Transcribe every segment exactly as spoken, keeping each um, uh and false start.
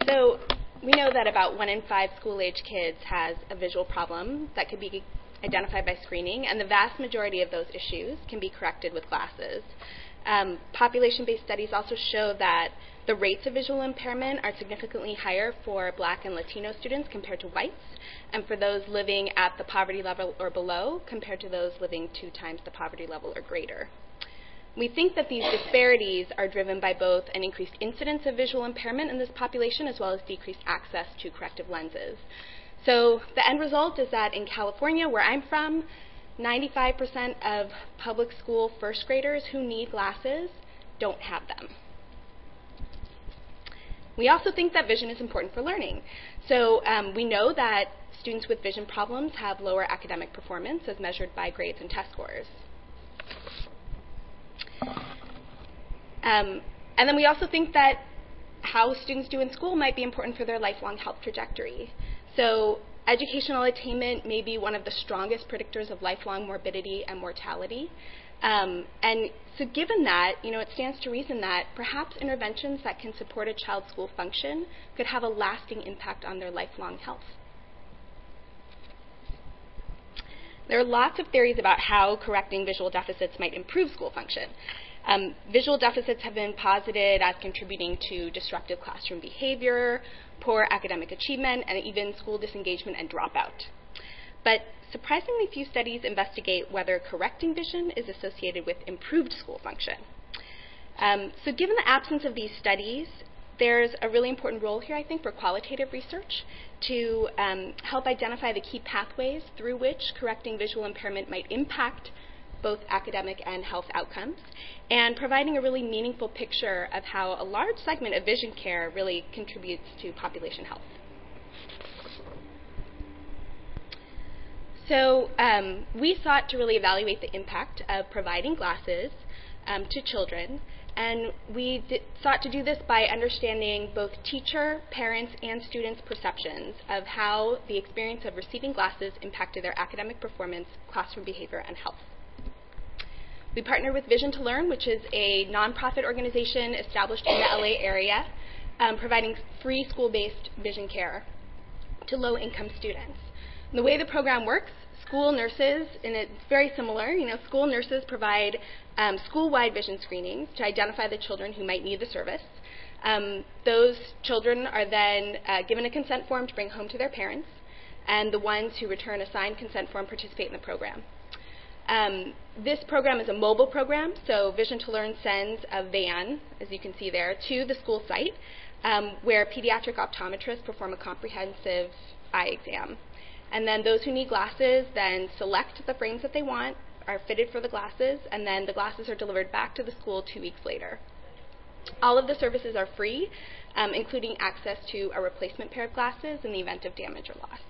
So we know that about one in five school-age kids has a visual problem that could be identified by screening, and the vast majority of those issues can be corrected with glasses. Um, population-based studies also show that the rates of visual impairment are significantly higher for Black and Latino students compared to whites, and for those living at the poverty level or below compared to those living two times the poverty level or greater. We think that these disparities are driven by both an increased incidence of visual impairment in this population as well as decreased access to corrective lenses. So the end result is that in California, where I'm from, ninety-five percent of public school first graders who need glasses don't have them. We also think that vision is important for learning. So um, we know that students with vision problems have lower academic performance as measured by grades and test scores. Um, and then we also think that how students do in school might be important for their lifelong health trajectory. So educational attainment may be one of the strongest predictors of lifelong morbidity and mortality. Um, and so given that, you know, it stands to reason that perhaps interventions that can support a child's school function could have a lasting impact on their lifelong health. There are lots of theories about how correcting visual deficits might improve school function. Um, visual deficits have been posited as contributing to disruptive classroom behavior, poor academic achievement, and even school disengagement and dropout. But surprisingly few studies investigate whether correcting vision is associated with improved school function. Um, so given the absence of these studies, there's a really important role here, I think, for qualitative research to um, help identify the key pathways through which correcting visual impairment might impact both academic and health outcomes, and providing a really meaningful picture of how a large segment of vision care really contributes to population health. So um, we sought to really evaluate the impact of providing glasses um, to children, and we did, sought to do this by understanding both teacher, parents, and students' perceptions of how the experience of receiving glasses impacted their academic performance, classroom behavior, and health. We partner with Vision to Learn, which is a nonprofit organization established in the L A area, um, providing free school-based vision care to low-income students. And the way the program works, school nurses, and it's very similar, you know, school nurses provide um, school-wide vision screenings to identify the children who might need the service. Um, those children are then uh, given a consent form to bring home to their parents, and the ones who return a signed consent form participate in the program. Um, this program is a mobile program, so Vision to Learn sends a van, as you can see there, to the school site, um, where pediatric optometrists perform a comprehensive eye exam. And then those who need glasses then select the frames that they want, are fitted for the glasses, and then the glasses are delivered back to the school two weeks later. All of the services are free, um, including access to a replacement pair of glasses in the event of damage or loss.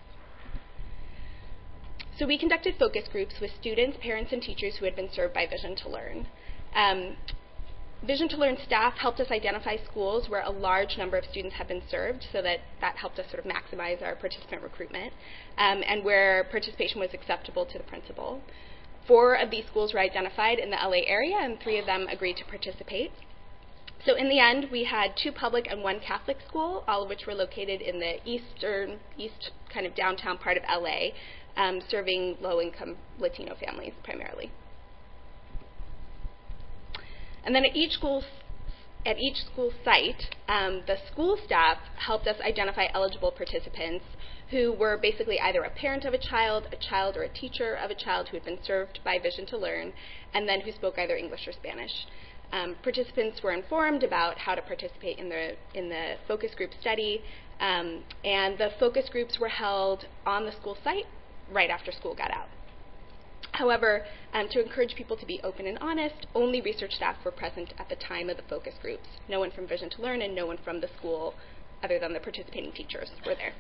So we conducted focus groups with students, parents, and teachers who had been served by Vision to Learn. Um, Vision to Learn staff helped us identify schools where a large number of students had been served, so that that helped us sort of maximize our participant recruitment, um, and where participation was acceptable to the principal. Four of these schools were identified in the L A area, and three of them agreed to participate. So in the end, we had two public and one Catholic school, all of which were located in the eastern, east kind of downtown part of L A, um, serving low-income Latino families primarily. And then at each school, at each school site, um, the school staff helped us identify eligible participants who were basically either a parent of a child, a child or a teacher of a child who had been served by Vision to Learn, and then who spoke either English or Spanish. Um, participants were informed about how to participate in the, in the focus group study, um, and the focus groups were held on the school site right after school got out. However, um, to encourage people to be open and honest, only research staff were present at the time of the focus groups. No one from Vision to Learn and no one from the school, other than the participating teachers, were there.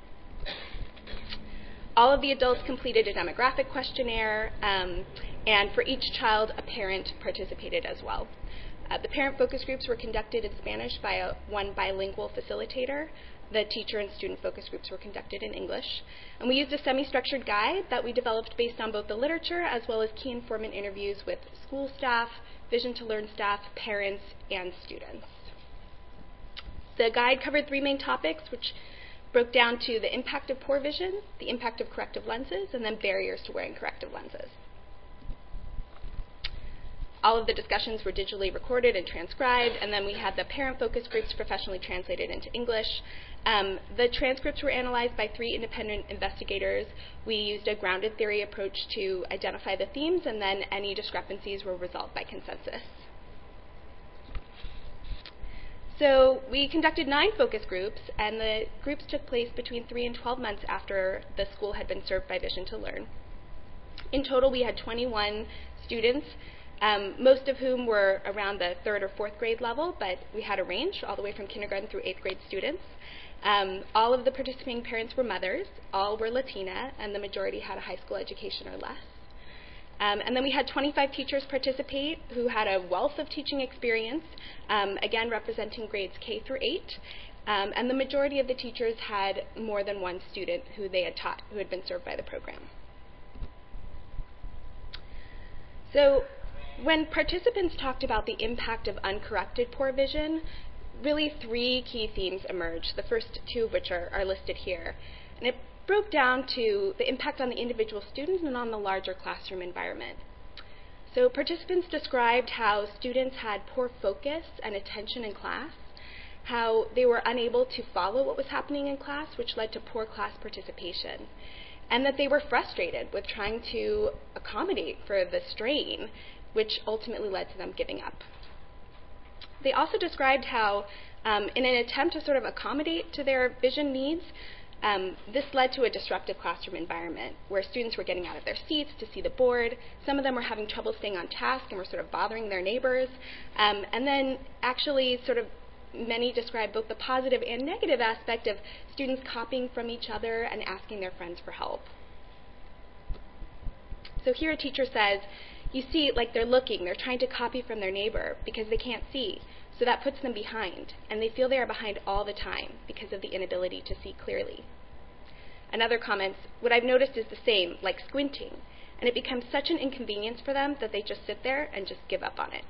All of the adults completed a demographic questionnaire, um, and for each child, a parent participated as well. Uh, the parent focus groups were conducted in Spanish by a, one bilingual facilitator. The teacher and student focus groups were conducted in English. And we used a semi-structured guide that we developed based on both the literature as well as key informant interviews with school staff, Vision to Learn staff, parents, and students. The guide covered three main topics, which broke down to the impact of poor vision, the impact of corrective lenses, and then barriers to wearing corrective lenses. All of the discussions were digitally recorded and transcribed, and then we had the parent focus groups professionally translated into English. Um, the transcripts were analyzed by three independent investigators. We used a grounded theory approach to identify the themes, and then any discrepancies were resolved by consensus. So we conducted nine focus groups, and the groups took place between three and twelve months after the school had been served by Vision to Learn. In total, we had twenty-one students, um, most of whom were around the third or fourth grade level, but we had a range all the way from kindergarten through eighth grade students. Um, all of the participating parents were mothers, all were Latina, and the majority had a high school education or less. Um, and then we had twenty-five teachers participate who had a wealth of teaching experience, um, again representing grades K through eight. Um, and the majority of the teachers had more than one student who they had taught who had been served by the program. So when participants talked about the impact of uncorrected poor vision, really three key themes emerged, the first two of which are, are listed here. And it broke down to the impact on the individual students and on the larger classroom environment. So participants described how students had poor focus and attention in class, how they were unable to follow what was happening in class, which led to poor class participation, and that they were frustrated with trying to accommodate for the strain, which ultimately led to them giving up. They also described how, um, in an attempt to sort of accommodate to their vision needs, Um, this led to a disruptive classroom environment where students were getting out of their seats to see the board. Some of them were having trouble staying on task and were sort of bothering their neighbors. Um, and then actually sort of many described both the positive and negative aspect of students copying from each other and asking their friends for help. So here a teacher says, you see, like they're looking, they're trying to copy from their neighbor because they can't see. So that puts them behind, and they feel they are behind all the time because of the inability to see clearly. Another comments, what I've noticed is the same, like squinting, and it becomes such an inconvenience for them that they just sit there and just give up on it.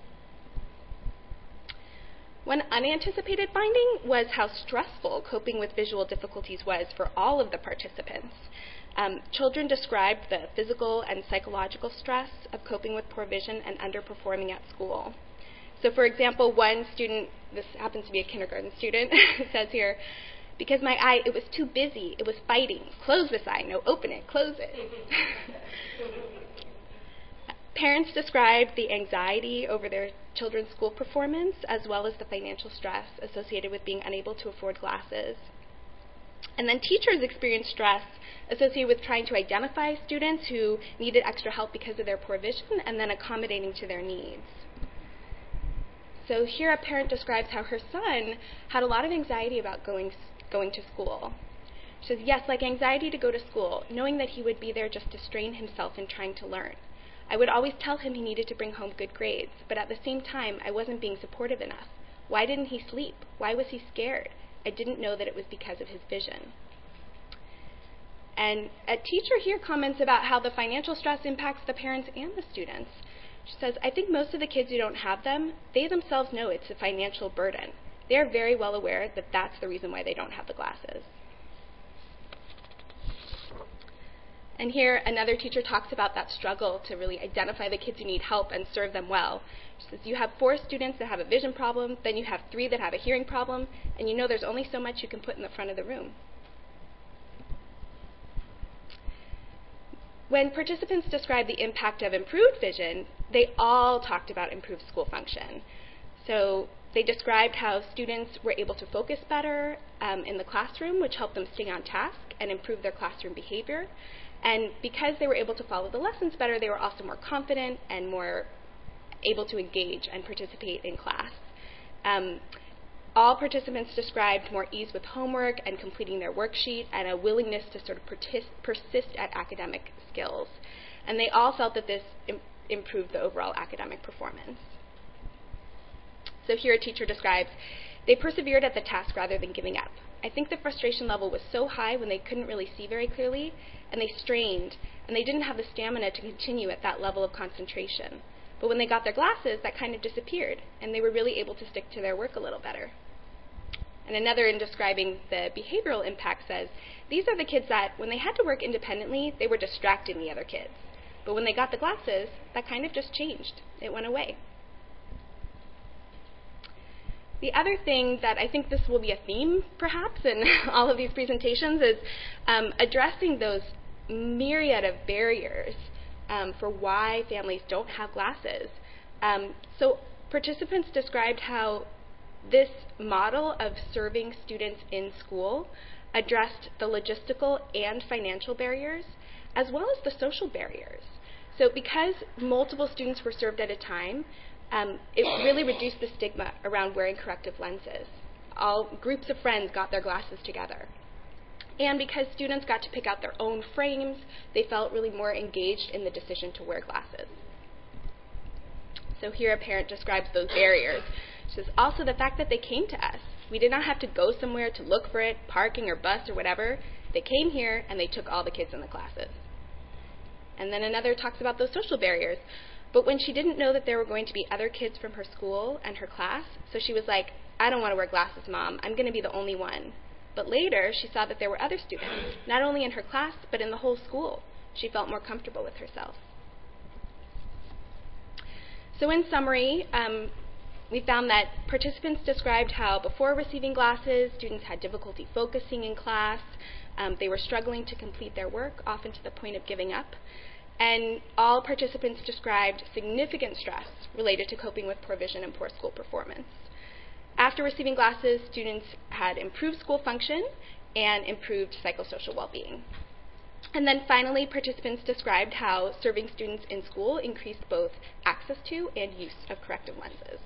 One unanticipated finding was how stressful coping with visual difficulties was for all of the participants. Um, children described the physical and psychological stress of coping with poor vision and underperforming at school. So for example, one student, this happens to be a kindergarten student, says here, because my eye, it was too busy, it was fighting. Close this eye, no, open it, close it. Parents described the anxiety over their children's school performance, as well as the financial stress associated with being unable to afford glasses. And then teachers experienced stress associated with trying to identify students who needed extra help because of their poor vision and then accommodating to their needs. So here a parent describes how her son had a lot of anxiety about going, going to school. She says, yes, like anxiety to go to school, knowing that he would be there just to strain himself in trying to learn. I would always tell him he needed to bring home good grades, but at the same time, I wasn't being supportive enough. Why didn't he sleep? Why was he scared? I didn't know that it was because of his vision. And a teacher here comments about how the financial stress impacts the parents and the students. She says, I think most of the kids who don't have them, they themselves know it's a financial burden. They are very well aware that that's the reason why they don't have the glasses. And here another teacher talks about that struggle to really identify the kids who need help and serve them well. She says, you have four students that have a vision problem, then you have three that have a hearing problem, and you know there's only so much you can put in the front of the room. When participants described the impact of improved vision, they all talked about improved school function. So they described how students were able to focus better um, in the classroom, which helped them stay on task and improve their classroom behavior. And because they were able to follow the lessons better, they were also more confident and more able to engage and participate in class. Um, all participants described more ease with homework and completing their worksheet and a willingness to sort of persist at academic skills. And they all felt that this im- improved the overall academic performance. So here a teacher describes, they persevered at the task rather than giving up. I think the frustration level was so high when they couldn't really see very clearly, and they strained, and they didn't have the stamina to continue at that level of concentration. But when they got their glasses, that kind of disappeared, and they were really able to stick to their work a little better. And another, in describing the behavioral impact, says, these are the kids that, when they had to work independently, they were distracting the other kids. But when they got the glasses, that kind of just changed. It went away. The other thing that I think this will be a theme, perhaps, in all of these presentations is um, addressing those myriad of barriers um, for why families don't have glasses. Um, so participants described how this model of serving students in school addressed the logistical and financial barriers, as well as the social barriers. So because multiple students were served at a time, um, it really reduced the stigma around wearing corrective lenses. All groups of friends got their glasses together. And because students got to pick out their own frames, they felt really more engaged in the decision to wear glasses. So here a parent describes those barriers. She says, also the fact that they came to us. We did not have to go somewhere to look for it, parking or bus or whatever. They came here and they took all the kids in the classes. And then another talks about those social barriers. But when she didn't know that there were going to be other kids from her school and her class, so she was like, I don't want to wear glasses, Mom. I'm going to be the only one. But later, she saw that there were other students, not only in her class, but in the whole school. She felt more comfortable with herself. So in summary, um, we found that participants described how before receiving glasses, students had difficulty focusing in class. Um, they were struggling to complete their work, often to the point of giving up. And all participants described significant stress related to coping with poor vision and poor school performance. After receiving glasses, students had improved school function and improved psychosocial well-being. And then finally, participants described how serving students in school increased both access to and use of corrective lenses.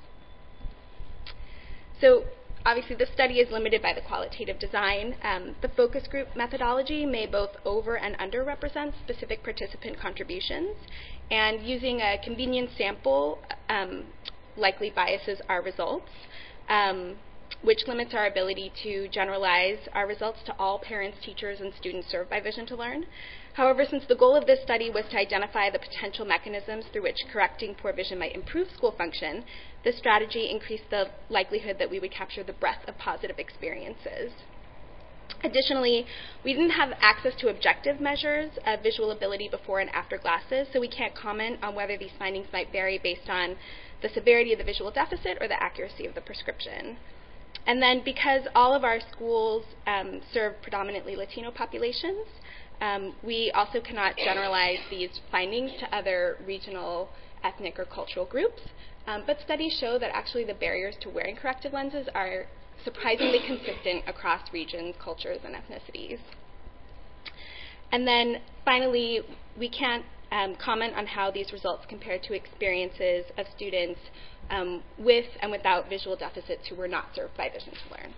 So obviously the study is limited by the qualitative design. Um, the focus group methodology may both over and underrepresent specific participant contributions, and using a convenience sample um, likely biases our results, um, which limits our ability to generalize our results to all parents, teachers, and students served by Vision to Learn. However, since the goal of this study was to identify the potential mechanisms through which correcting poor vision might improve school function, this strategy increased the likelihood that we would capture the breadth of positive experiences. Additionally, we didn't have access to objective measures of visual ability before and after glasses, so we can't comment on whether these findings might vary based on the severity of the visual deficit or the accuracy of the prescription. And then because all of our schools um, serve predominantly Latino populations, um, we also cannot generalize these findings to other regional, ethnic, or cultural groups. Um, but studies show that actually the barriers to wearing corrective lenses are surprisingly consistent across regions, cultures, and ethnicities. And then finally, we can't um, comment on how these results compare to experiences of students um, with and without visual deficits who were not served by Vision to Learn.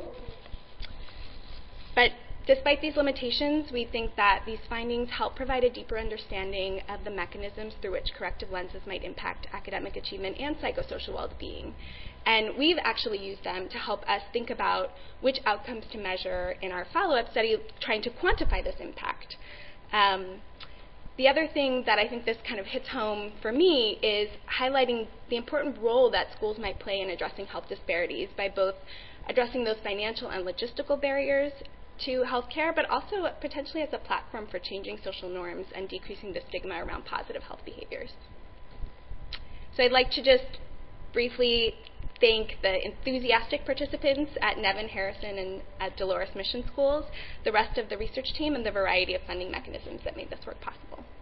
But despite these limitations, we think that these findings help provide a deeper understanding of the mechanisms through which corrective lenses might impact academic achievement and psychosocial well-being. And we've actually used them to help us think about which outcomes to measure in our follow-up study, trying to quantify this impact. Um, the other thing that I think this kind of hits home for me is highlighting the important role that schools might play in addressing health disparities by both addressing those financial and logistical barriers to healthcare, but also potentially as a platform for changing social norms and decreasing the stigma around positive health behaviors. So I'd like to just briefly thank the enthusiastic participants at Nevin, Harrison, and at Dolores Mission Schools, the rest of the research team, and the variety of funding mechanisms that made this work possible.